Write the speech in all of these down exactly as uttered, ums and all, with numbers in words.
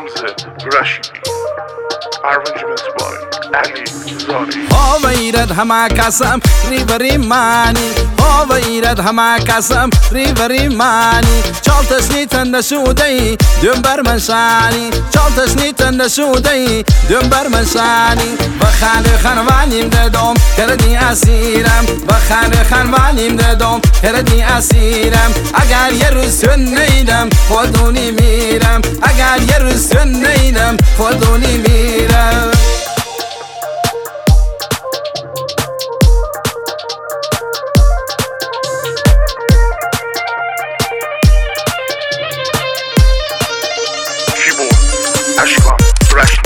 Hamza Rashidi. Arrangements by Ali Zari. هوا ایرد همه کسم ریوری مانی هوا ایرد همه کسم ریوری مانی چال تسنیتن نشوده ای دم بر من شانی چال تسنیتن نشوده ای دم بر من شانی و خانه خانوانیم دادم کردی اسیرم و خانه خانوانیم دادم کردی اسیرم اگر یه روز سن نیدم خودونی میرم اگر یه روز سن نیدم خودونی میرم Ashkan Rashidi.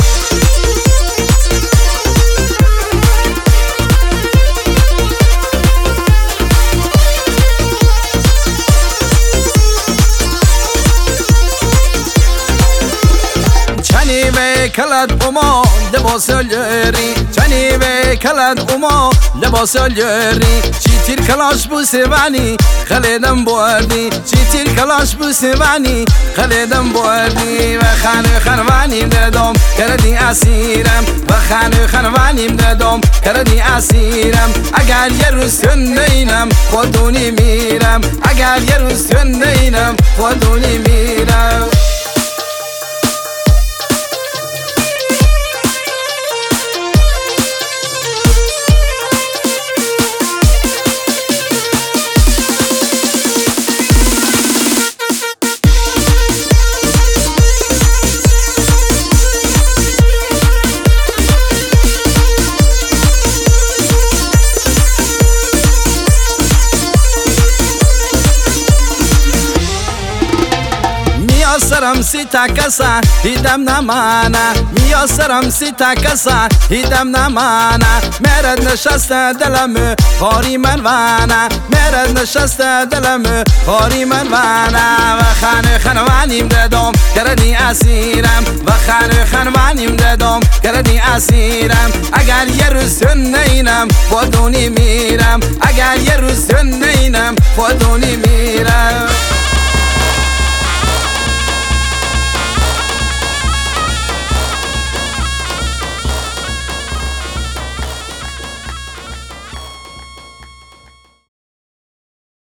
چنی به کلد اوما لباس الجری چنی به کلد اوما لباس الجری چی تیر کلاش بو سوانی خلیدم بوردی چی تیر کلاش بو سوانی خلیدم بوردی و خانه خانوانیم دادم کردی اسیرم و خانه خانوانیم دادم کردی اسیرم اگر یه روز سن نینم خودونی میرم اگر یه روز سن نینم خودونی میرم سرم سی تا کسا هیدم نمانا میا سرم سی تا کسا هیدم نمانا مرد نشست دلم خاری من وانا مرد نشست دلم خاری من وانا و خانه خانوانیم دادم کردی اسیرم و خانه خانوانیم دادم کردی اسیرم اگر یه روز سن نینم خودونی میرم اگر یه روز سن نینم خودونی میرم